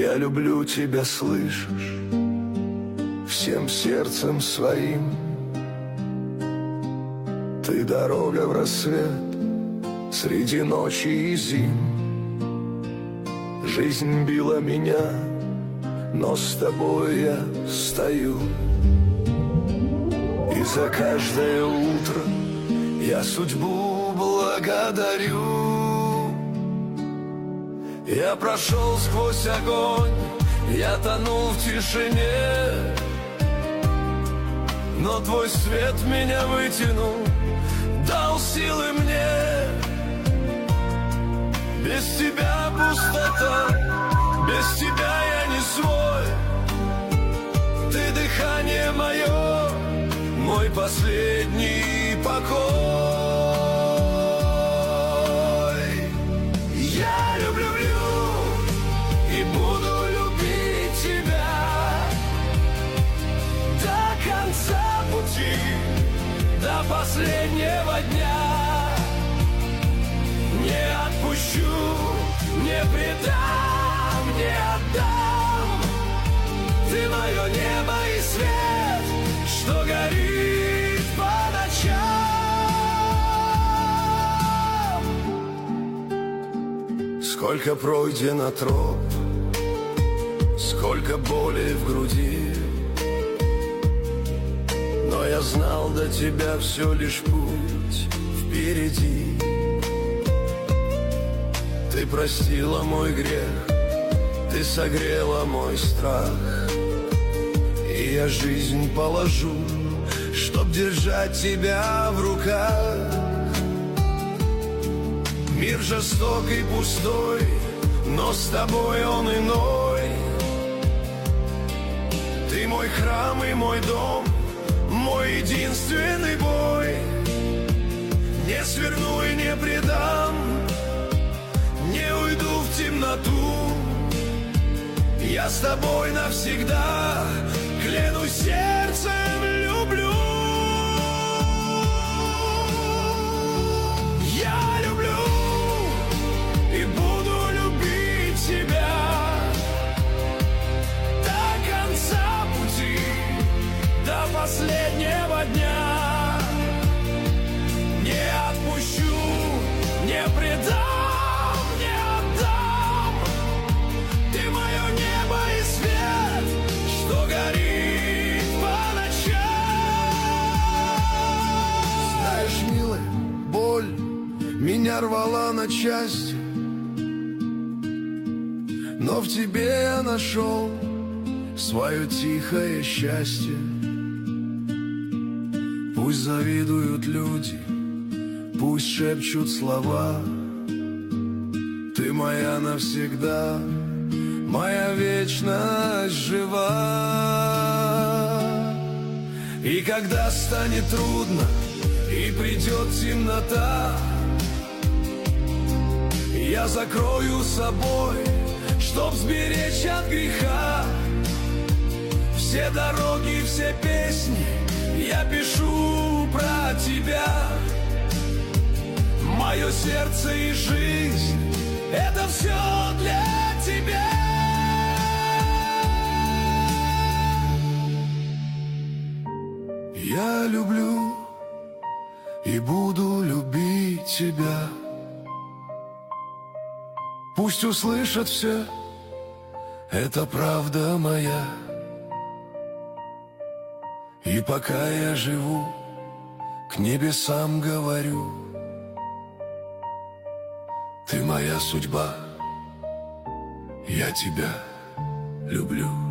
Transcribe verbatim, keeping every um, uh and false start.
Я люблю тебя, слышишь, всем сердцем своим. Ты дорога в рассвет среди ночи и зим. Жизнь била меня, но с тобой я стою. И за каждое утро я судьбу благодарю. Я прошел сквозь огонь, я тонул в тишине, но твой свет меня вытянул, дал силы мне. Без тебя пустота, без тебя я не свой. Ты дыхание мое, мой последний покой. Я люблю и буду любить тебя до конца пути, до последнего дня. Не отпущу, не предам, не отдам. Ты мое небо и свет, что горит по ночам. Сколько пройдено троп, сколько боли в груди, но я знал, до тебя все лишь путь впереди. Ты простила мой грех, ты согрела мой страх, и я жизнь положу, чтоб держать тебя в руках. Мир жесток и пустой, но с тобой он иной. Ты мой храм и мой дом, мой единственный бой. Не сверну и не предам, не уйду в темноту. Я с тобой навсегда, клянусь сердцем, люблю. Я люблю и буду любить тебя до конца пути, до последнего дня. Не отпущу, не предам. Меня рвала на части, но в тебе я нашел свое тихое счастье. Пусть завидуют люди, пусть шепчут слова, ты моя навсегда, моя вечность жива. И когда станет трудно и придет темнота, я закрою собой, чтоб сберечь от греха. Все дороги, все песни я пишу про тебя. Мое сердце и жизнь — это все для тебя. Я люблю и буду любить тебя. Пусть услышат все, это правда моя. И пока я живу, к небесам говорю: ты моя судьба, я тебя люблю.